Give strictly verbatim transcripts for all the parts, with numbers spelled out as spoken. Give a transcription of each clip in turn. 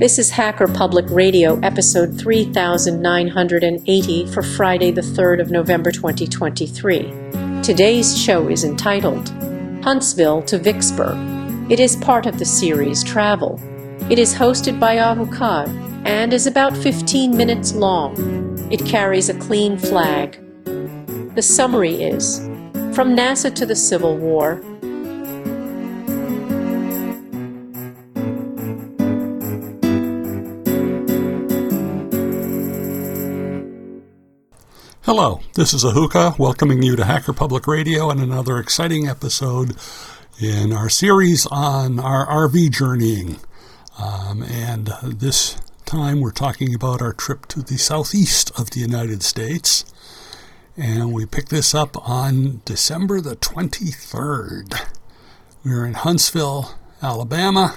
This is Hacker Public Radio, episode three thousand nine hundred eighty for Friday the third of November twenty twenty-three. Today's show is entitled Huntsville to Vicksburg. It is part of the series Travel. It is hosted by Ahucard and is about fifteen minutes long. It carries a clean flag. The summary is, From NASA to the Civil War. Hello, this is Ahuka, welcoming you to Hacker Public Radio and another exciting episode in our series on our R V journeying. Um, and this time we're talking about our trip to the southeast of the United States. And we picked this up on December the twenty-third. We were in Huntsville, Alabama.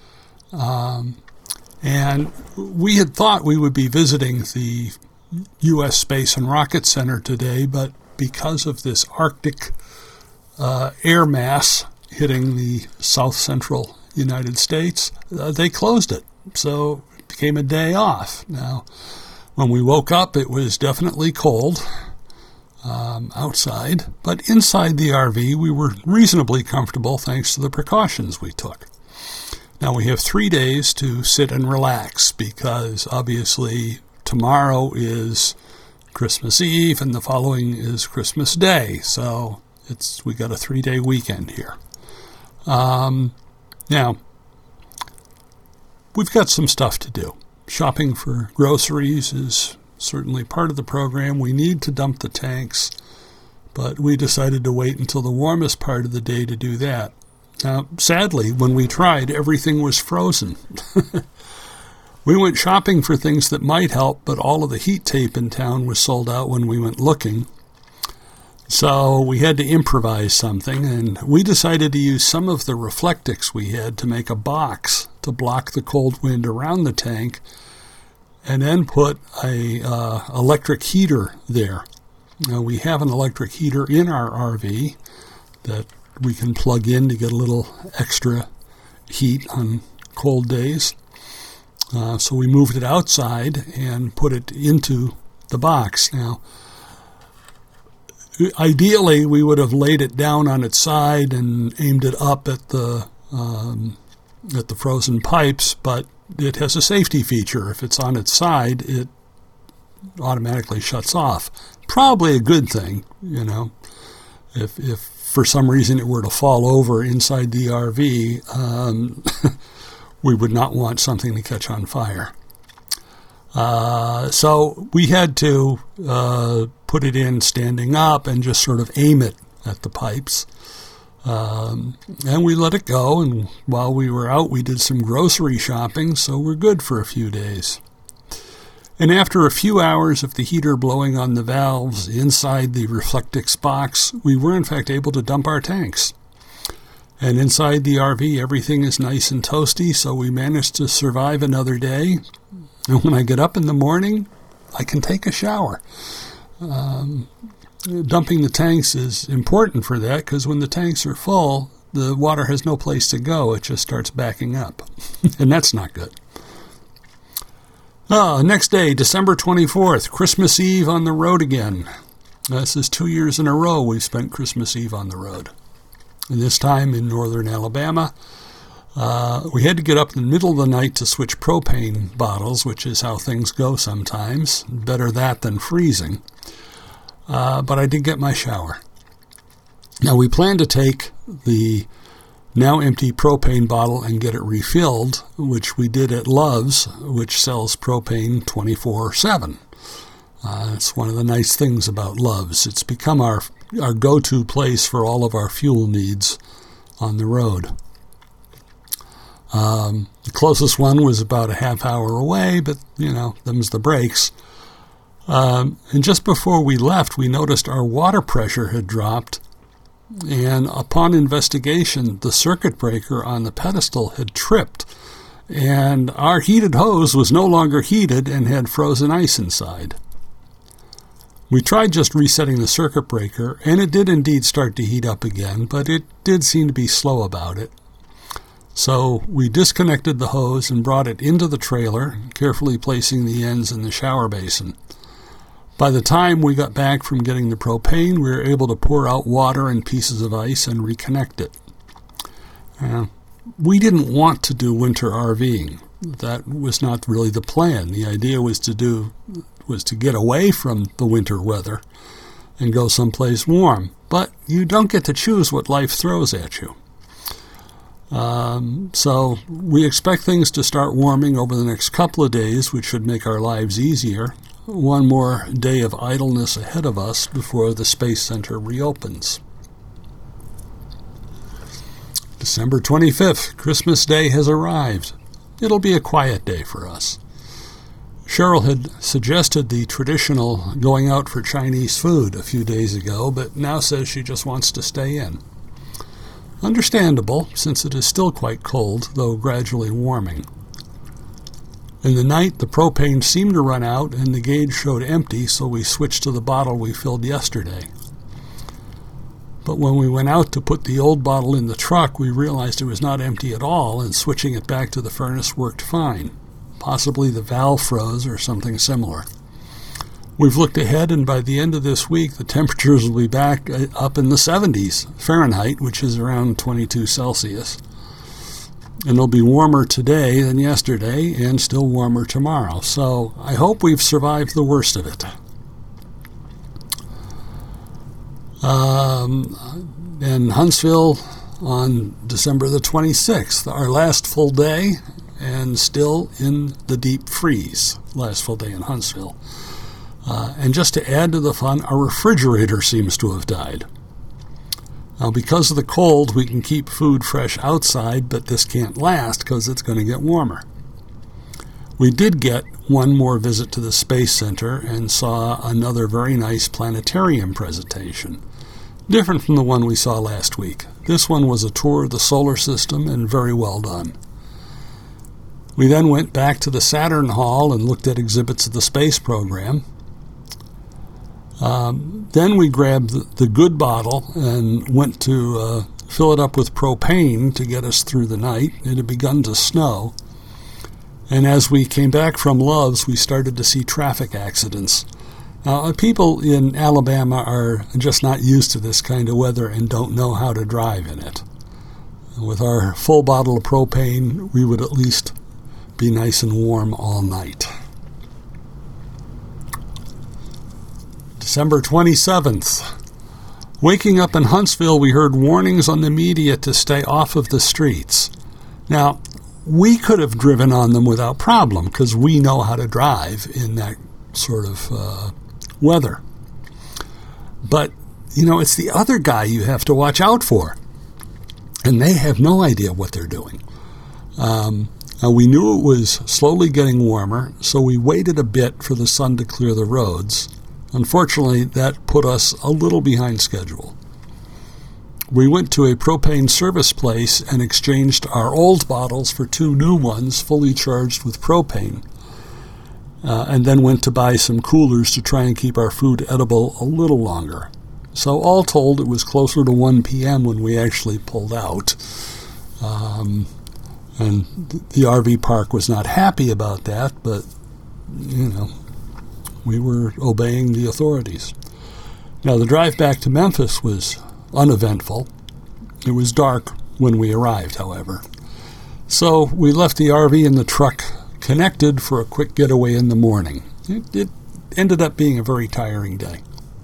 Um, and we had thought we would be visiting the U S Space and Rocket Center today, but because of this Arctic uh, air mass hitting the south central United States, uh, they closed it. So it became a day off. Now, when we woke up, it was definitely cold um, outside, but inside the R V, we were reasonably comfortable thanks to the precautions we took. Now, we have three days to sit and relax because obviously tomorrow is Christmas Eve, and the following is Christmas Day. So it's we got a three-day weekend here. Um, now, we've got some stuff to do. Shopping for groceries is certainly part of the program. We need to dump the tanks, but we decided to wait until the warmest part of the day to do that. Now, sadly, when we tried, everything was frozen. We went shopping for things that might help, but all of the heat tape in town was sold out when we went looking. So we had to improvise something, and we decided to use some of the Reflectix we had to make a box to block the cold wind around the tank, and then put a uh, electric heater there. Now, we have an electric heater in our R V that we can plug in to get a little extra heat on cold days. Uh, so we moved it outside and put it into the box. Now, ideally, we would have laid it down on its side and aimed it up at the um, at the frozen pipes, but it has a safety feature. If it's on its side, it automatically shuts off. Probably a good thing, you know. If if for some reason it were to fall over inside the R V, um, we would not want something to catch on fire. Uh, so we had to uh, put it in standing up and just sort of aim it at the pipes. Um, and we let it go, and while we were out, we did some grocery shopping, so we're good for a few days. And after a few hours of the heater blowing on the valves inside the Reflectix box, we were in fact able to dump our tanks. And inside the R V, everything is nice and toasty, so we managed to survive another day. And when I get up in the morning, I can take a shower. Um, dumping the tanks is important for that, because when the tanks are full, the water has no place to go. It just starts backing up. And that's not good. Oh, next day, December twenty-fourth, Christmas Eve on the road again. This is two years in a row we've spent Christmas Eve on the road. And this time in northern Alabama, uh, we had to get up in the middle of the night to switch propane bottles, which is how things go sometimes. Better that than freezing. Uh, but I did get my shower. Now, we plan to take the now empty propane bottle and get it refilled, which we did at Love's, which sells propane twenty-four seven. Uh, it's one of the nice things about Love's. It's become our our go-to place for all of our fuel needs on the road. Um, the closest one was about a half hour away, but, you know, them's the breaks. Um, and just before we left, we noticed our water pressure had dropped, and upon investigation, the circuit breaker on the pedestal had tripped, and our heated hose was no longer heated and had frozen ice inside. We tried just resetting the circuit breaker, and it did indeed start to heat up again, but it did seem to be slow about it. So we disconnected the hose and brought it into the trailer, carefully placing the ends in the shower basin. By the time we got back from getting the propane, we were able to pour out water and pieces of ice and reconnect it. Uh, we didn't want to do winter RVing. That was not really the plan. The idea was to do was to get away from the winter weather and go someplace warm. But you don't get to choose what life throws at you. Um, so we expect things to start warming over the next couple of days, which should make our lives easier. One more day of idleness ahead of us before the Space Center reopens. December twenty-fifth, Christmas Day has arrived. It'll be a quiet day for us. Cheryl had suggested the traditional going out for Chinese food a few days ago, but now says she just wants to stay in. Understandable, since it is still quite cold, though gradually warming. In the night, the propane seemed to run out and the gauge showed empty, so we switched to the bottle we filled yesterday. But when we went out to put the old bottle in the truck, we realized it was not empty at all, and switching it back to the furnace worked fine. Possibly the valve froze or something similar. We've looked ahead, and by the end of this week, the temperatures will be back up in the seventies Fahrenheit, which is around twenty-two Celsius. And it'll be warmer today than yesterday, and still warmer tomorrow. So I hope we've survived the worst of it. Um, in Huntsville on December the twenty-sixth, our last full day, and still in the deep freeze, last full day in Huntsville. Uh, and just to add to the fun, our refrigerator seems to have died. Now, because of the cold, we can keep food fresh outside, but this can't last because it's going to get warmer. We did get one more visit to the Space Center and saw another very nice planetarium presentation, different from the one we saw last week. This one was a tour of the solar system and very well done. We then went back to the Saturn Hall and looked at exhibits of the space program. Um, then we grabbed the, the good bottle and went to uh, fill it up with propane to get us through the night. It had begun to snow. And as we came back from Love's, we started to see traffic accidents. Now, people in Alabama are just not used to this kind of weather and don't know how to drive in it. With our full bottle of propane, we would at least be nice and warm all night. December twenty-seventh. Waking up in Huntsville, we heard warnings on the media to stay off of the streets. Now, we could have driven on them without problem because we know how to drive in that sort of uh, weather. But, you know, it's the other guy you have to watch out for. And they have no idea what they're doing. Um, now, we knew it was slowly getting warmer, so we waited a bit for the sun to clear the roads. Unfortunately, that put us a little behind schedule. We went to a propane service place and exchanged our old bottles for two new ones fully charged with propane, uh, and then went to buy some coolers to try and keep our food edible a little longer. So all told, it was closer to one p.m. when we actually pulled out. Um, and the R V park was not happy about that, but, you know, we were obeying the authorities. Now, the drive back to Memphis was uneventful. It was dark when we arrived, however. So we left the R V and the truck connected for a quick getaway in the morning. It, it ended up being a very tiring day.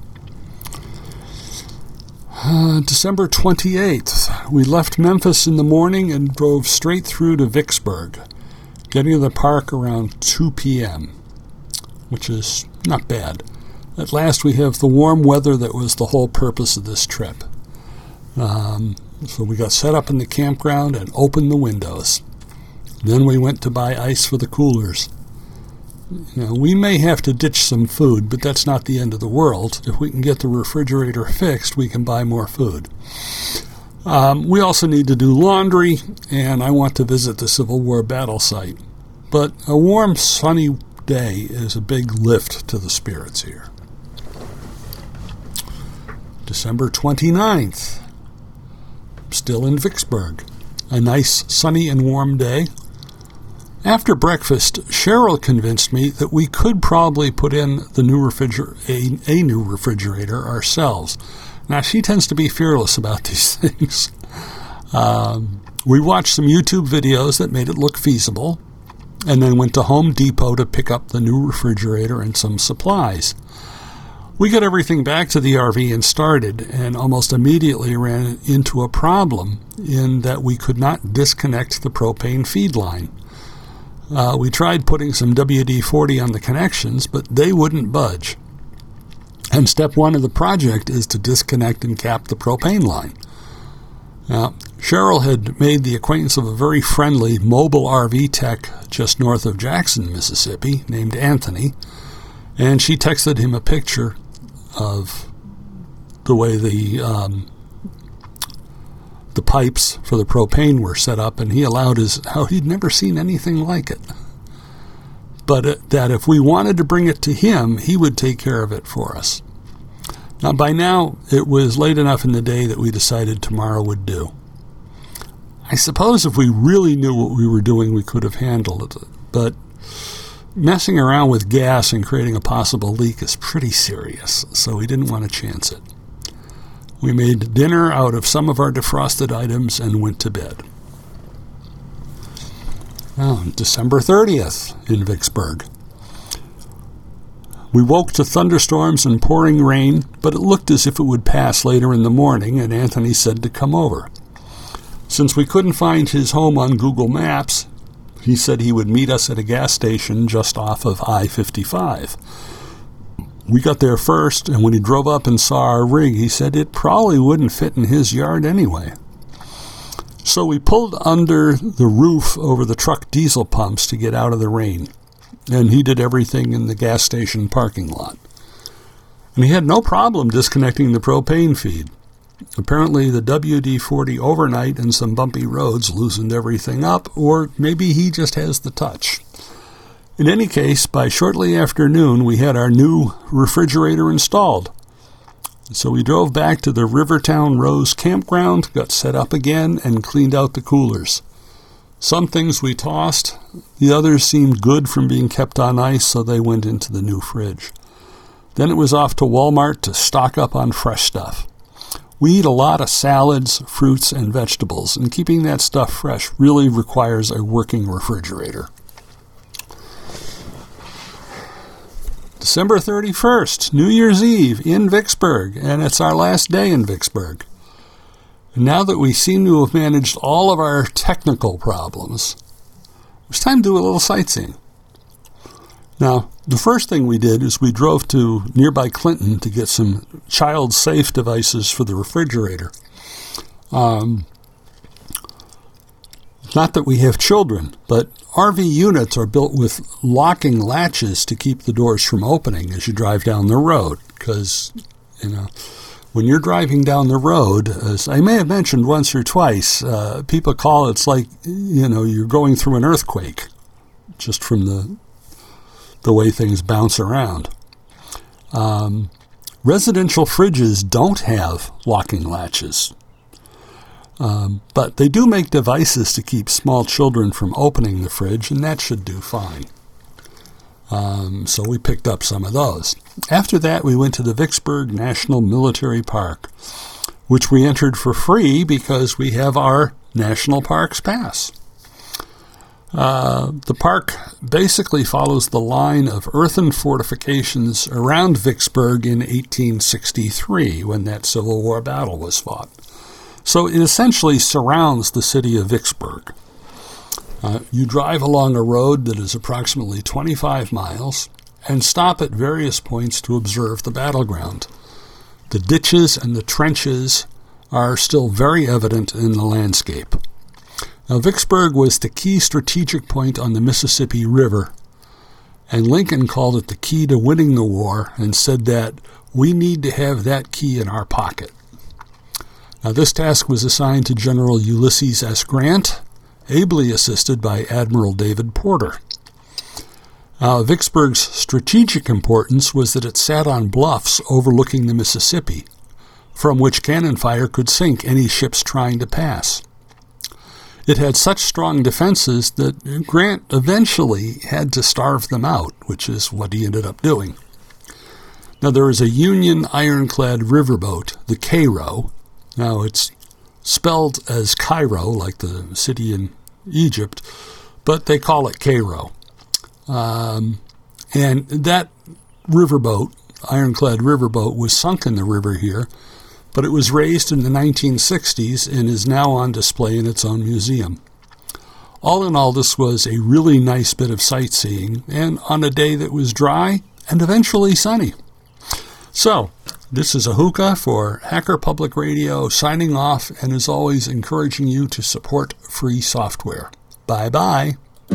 Uh, December twenty-eighth, we left Memphis in the morning and drove straight through to Vicksburg, getting to the park around two p.m., which is not bad. At last we have the warm weather that was the whole purpose of this trip. Um, so we got set up in the campground and opened the windows. Then we went to buy ice for the coolers. You know, we may have to ditch some food, but that's not the end of the world. If we can get the refrigerator fixed, we can buy more food. Um, we also need to do laundry, and I want to visit the Civil War battle site. But a warm, sunny day is a big lift to the spirits here. December twenty-ninth, still in Vicksburg. a nice sunny and warm day. After breakfast, Cheryl convinced me that we could probably put in the new refriger- a, a new refrigerator ourselves. Now, she tends to be fearless about these things. Um, we watched some YouTube videos that made it look feasible, and then went to Home Depot to pick up the new refrigerator and some supplies. We got everything back to the R V and started, and almost immediately ran into a problem in that we could not disconnect the propane feed line. Uh, we tried putting some W D forty on the connections, but they wouldn't budge. And step one of the project is to disconnect and cap the propane line. Now, Cheryl had made the acquaintance of a very friendly mobile R V tech just north of Jackson, Mississippi, named Anthony, and she texted him a picture of the way the um, the pipes for the propane were set up, and he allowed his how he'd never seen anything like it. But uh, that if we wanted to bring it to him, he would take care of it for us. Now, by now, it was late enough in the day that we decided tomorrow would do. I suppose if we really knew what we were doing, we could have handled it, but messing around with gas and creating a possible leak is pretty serious, so we didn't want to chance it. We made dinner out of some of our defrosted items and went to bed. Oh, December thirtieth in Vicksburg. We woke to thunderstorms and pouring rain, but it looked as if it would pass later in the morning, and Anthony said to come over. Since we couldn't find his home on Google Maps, he said he would meet us at a gas station just off of I fifty-five. We got there first, and when he drove up and saw our rig, he said it probably wouldn't fit in his yard anyway. So we pulled under the roof over the truck diesel pumps to get out of the rain, and he did everything in the gas station parking lot. And he had no problem disconnecting the propane feed. Apparently the W D forty overnight and some bumpy roads loosened everything up, or maybe he just has the touch. In any case, by shortly after noon, we had our new refrigerator installed. So we drove back to the Rivertown Rose campground, got set up again, and cleaned out the coolers. Some things we tossed, the others seemed good from being kept on ice, so they went into the new fridge. Then it was off to Walmart to stock up on fresh stuff. We eat a lot of salads, fruits, and vegetables, and keeping that stuff fresh really requires a working refrigerator. December thirty-first, New Year's Eve in Vicksburg, and it's our last day in Vicksburg. And now that we seem to have managed all of our technical problems, it's time to do a little sightseeing. Now, the first thing we did is we drove to nearby Clinton to get some child-safe devices for the refrigerator. Um, not that we have children, but R V units are built with locking latches to keep the doors from opening as you drive down the road. Because, you know, when you're driving down the road, as I may have mentioned once or twice, uh, people call it, it's like, you know, you're going through an earthquake, just from the the way things bounce around. Um, residential fridges don't have locking latches. Um, but they do make devices to keep small children from opening the fridge, and that should do fine. Um, so we picked up some of those. After that, we went to the Vicksburg National Military Park, which we entered for free because we have our National Parks Pass. Uh, the park basically follows the line of earthen fortifications around Vicksburg in eighteen sixty-three, when that Civil War battle was fought. So it essentially surrounds the city of Vicksburg. Uh, you drive along a road that is approximately twenty-five miles and stop at various points to observe the battleground. The ditches and the trenches are still very evident in the landscape. Now, Vicksburg was the key strategic point on the Mississippi River, and Lincoln called it the key to winning the war and said that we need to have that key in our pocket. Now, this task was assigned to General Ulysses S. Grant, ably assisted by Admiral David Porter. Uh, Vicksburg's strategic importance was that it sat on bluffs overlooking the Mississippi, from which cannon fire could sink any ships trying to pass. It had such strong defenses that Grant eventually had to starve them out, which is what he ended up doing. Now, there is a Union ironclad riverboat, the Cairo. Now, it's spelled as Cairo, like the city in Egypt, but they call it Cairo. Um, and that riverboat, ironclad riverboat, was sunk in the river here, but it was raised in the nineteen sixties and is now on display in its own museum. All in all, this was a really nice bit of sightseeing, and on a day that was dry and eventually sunny. So, this is Ahuka for Hacker Public Radio, signing off, and as always, encouraging you to support free software. Bye-bye.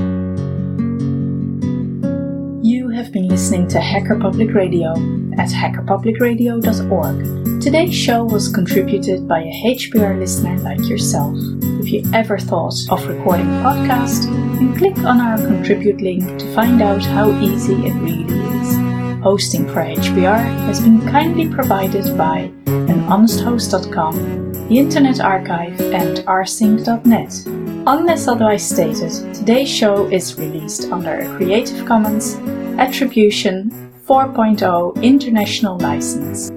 You have been listening to Hacker Public Radio at hacker public radio dot org. Today's show was contributed by a H P R listener like yourself. If you ever thought of recording a podcast, then click on our contribute link to find out how easy it really is. Hosting for H P R has been kindly provided by an honest host dot com, the Internet Archive, and r sync dot net. Unless otherwise stated, today's show is released under a Creative Commons Attribution four point oh International License.